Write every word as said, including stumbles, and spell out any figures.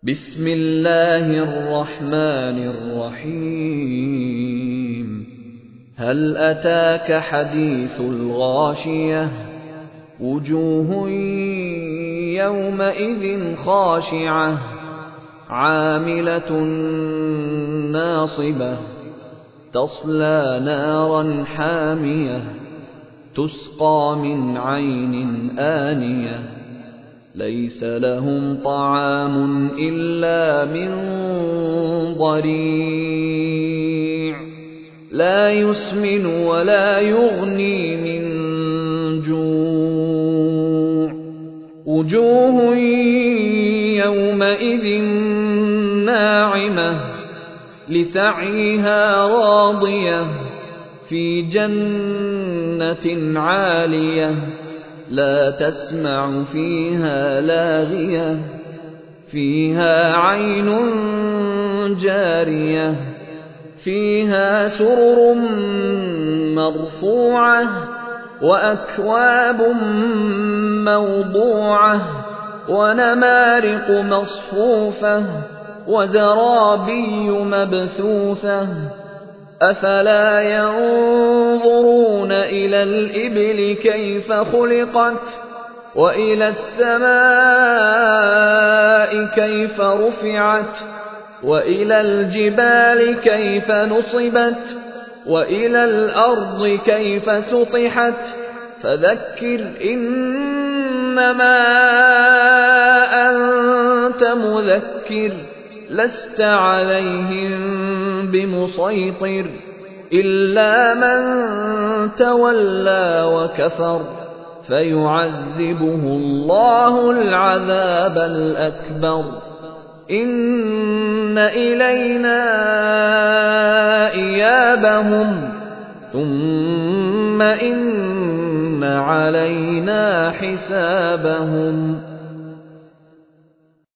بسم الله الرحمن الرحيم هل أتاك حديث الغاشية وجوه يومئذ خاشعة عاملة ناصبة تصلى نارا حامية تسقى من عين آنية ليس لهم طعام إلا من ضريع لا يسمن ولا يغني من جوع وجوه يومئذ ناعمة لسعيها راضية في جنة عالية لا تسمع فيها لاغية فيها عين جارية فيها سرر مرفوعة وأكواب موضوعة ونمارق مصفوفة وزرابي مبثوثة أفلا ينظرون إلى الإبل كيف خلقت وإلى السماء كيف رفعت وإلى الجبال كيف نصبت وإلى الأرض كيف سطحت فذكر إنما أنت مذكر لست عليهم بمسيطر إلا من تولى وكفر فيعذبه الله العذاب الأكبر إن إلينا إيابهم ثم إن علينا حسابهم